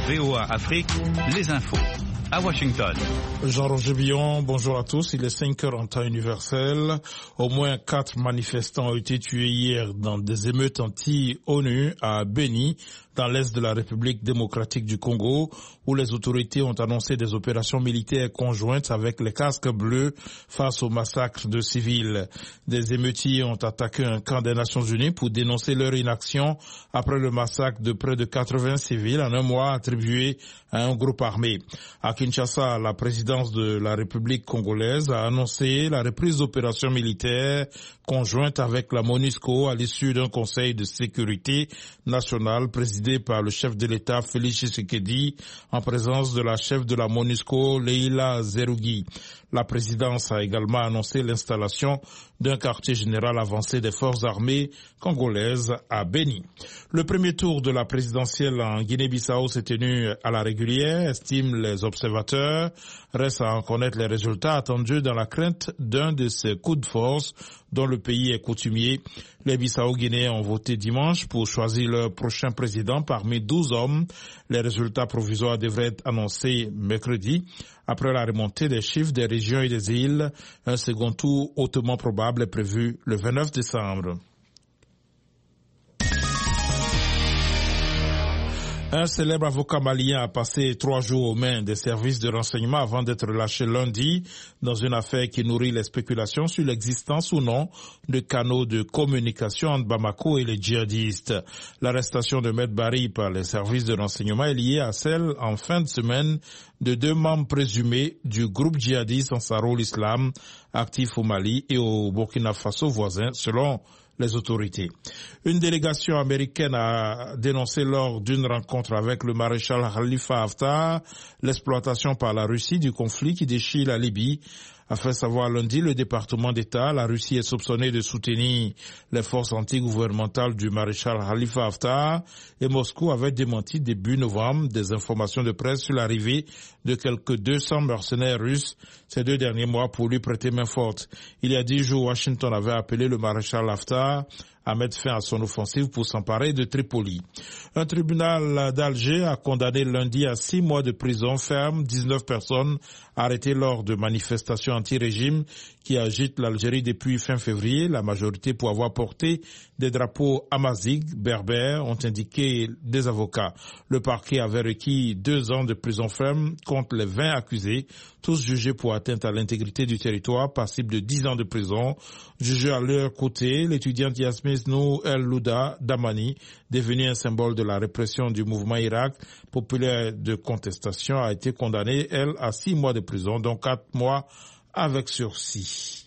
VOA Afrique, les infos. À Washington. Jean-Roger Billon, bonjour à tous. Il est 5 heures en temps universel. Au moins 4 manifestants ont été tués hier dans des émeutes anti-ONU à Beni, dans l'est de la République démocratique du Congo, où les autorités ont annoncé des opérations militaires conjointes avec les casques bleus face au massacre de civils. Des émeutiers ont attaqué un camp des Nations Unies pour dénoncer leur inaction après le massacre de près de 80 civils en un mois attribué à un groupe armé. À Kinshasa, la présidence de la République congolaise a annoncé la reprise d'opérations militaires conjointes avec la MONUSCO à l'issue d'un conseil de sécurité nationale présidé par le chef de l'État Félix Tshisekedi en présence de la chef de la MONUSCO Leila Zerugi. La présidence a également annoncé l'installation d'un quartier général avancé des forces armées congolaises à Beni. Le premier tour de la présidentielle en Guinée-Bissau s'est tenu à la régulière, estiment les observateurs. Reste à en connaître les résultats attendus dans la crainte d'un de ces coups de force dont le pays est coutumier. Les Bissau-Guinéens ont voté dimanche pour choisir leur prochain président parmi 12 hommes. Les résultats provisoires devraient être annoncés mercredi. Après la remontée des chiffres des régions et des îles, un second tour hautement probable est prévu le 29 décembre. Un célèbre avocat malien a passé 3 jours aux mains des services de renseignement avant d'être relâché lundi dans une affaire qui nourrit les spéculations sur l'existence ou non de canaux de communication entre Bamako et les djihadistes. L'arrestation de Maître Barry par les services de renseignement est liée à celle en fin de semaine de 2 membres présumés du groupe djihadiste Ansarul Islam actif au Mali et au Burkina Faso voisin selon les autorités. Une délégation américaine a dénoncé lors d'une rencontre avec le maréchal Khalifa Haftar l'exploitation par la Russie du conflit qui déchire la Libye. A fait savoir lundi le département d'État, la Russie est soupçonnée de soutenir les forces anti-gouvernementales du maréchal Khalifa Haftar et Moscou avait démenti début novembre des informations de presse sur l'arrivée de quelques 200 mercenaires russes ces 2 derniers mois pour lui prêter main forte. Il y a 10 jours, Washington avait appelé le maréchal Haftar à mettre fin à son offensive pour s'emparer de Tripoli. Un tribunal d'Alger a condamné lundi à 6 mois de prison ferme 19 personnes arrêtées lors de manifestations anti-régime qui agitent l'Algérie depuis fin février. La majorité pour avoir porté des drapeaux amazighs, berbères, ont indiqué des avocats. Le parquet avait requis 2 ans de prison ferme contre les 20 accusés, tous jugés pour atteinte à l'intégrité du territoire, passibles de 10 ans de prison. Jugé à leur côté, l'étudiante Yasmine El Louda Damani, devenue un symbole de la répression du mouvement Irak populaire de contestation, a été condamnée, elle, à 6 mois de prison, dont 4 mois avec sursis.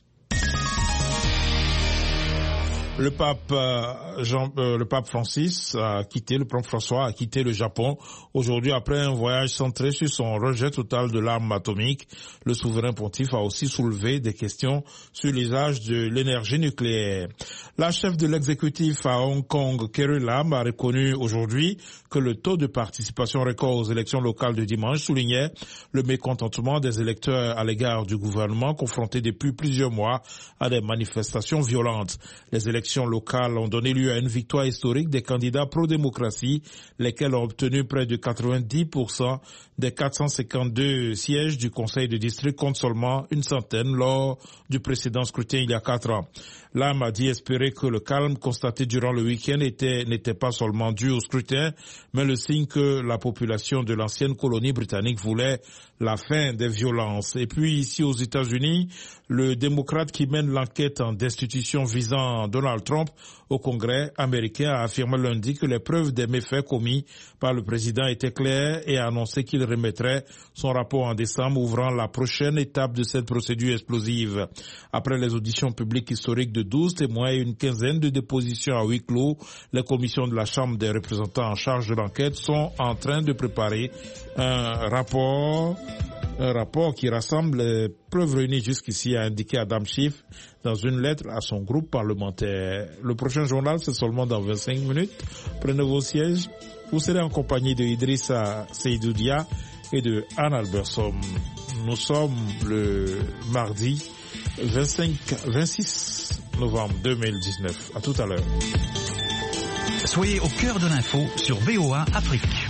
Le pape Francis a quitté, le pape François a quitté le Japon aujourd'hui après un voyage centré sur son rejet total de l'arme atomique. Le souverain pontife a aussi soulevé des questions sur l'usage de l'énergie nucléaire. La chef de l'exécutif à Hong Kong, Carrie Lam, a reconnu aujourd'hui que le taux de participation record aux élections locales de dimanche soulignait le mécontentement des électeurs à l'égard du gouvernement confronté depuis plusieurs mois à des manifestations violentes. Les élections locales ont donné lieu à une victoire historique des candidats pro-démocratie, lesquels ont obtenu près de 90% des 452 sièges du conseil de district contre seulement une centaine lors du précédent scrutin il y a 4 ans. Lam a dit espérer que le calme constaté durant le week-end n'était pas seulement dû au scrutin, mais le signe que la population de l'ancienne colonie britannique voulait la fin des violences. Et puis ici aux États-Unis, le démocrate qui mène l'enquête en destitution visant Donald Trump au Congrès américain a affirmé lundi que les preuves des méfaits commis par le président étaient claires et a annoncé qu'il remettrait son rapport en décembre, ouvrant la prochaine étape de cette procédure explosive. Après les auditions publiques historiques de 12 témoins et une quinzaine de dépositions à huis clos, les commissions de la Chambre des représentants en charge de l'enquête sont en train de préparer un rapport qui rassemble les preuves réunies jusqu'ici, a indiqué Adam Schiff dans une lettre à son groupe parlementaire. Le prochain journal, c'est seulement dans 25 minutes. Prenez vos sièges. Vous serez en compagnie de Idrissa Seydoudia et de Anne Albersom. Nous sommes le mardi 26 novembre 2019. À tout à l'heure. Soyez au cœur de l'info sur VOA Afrique.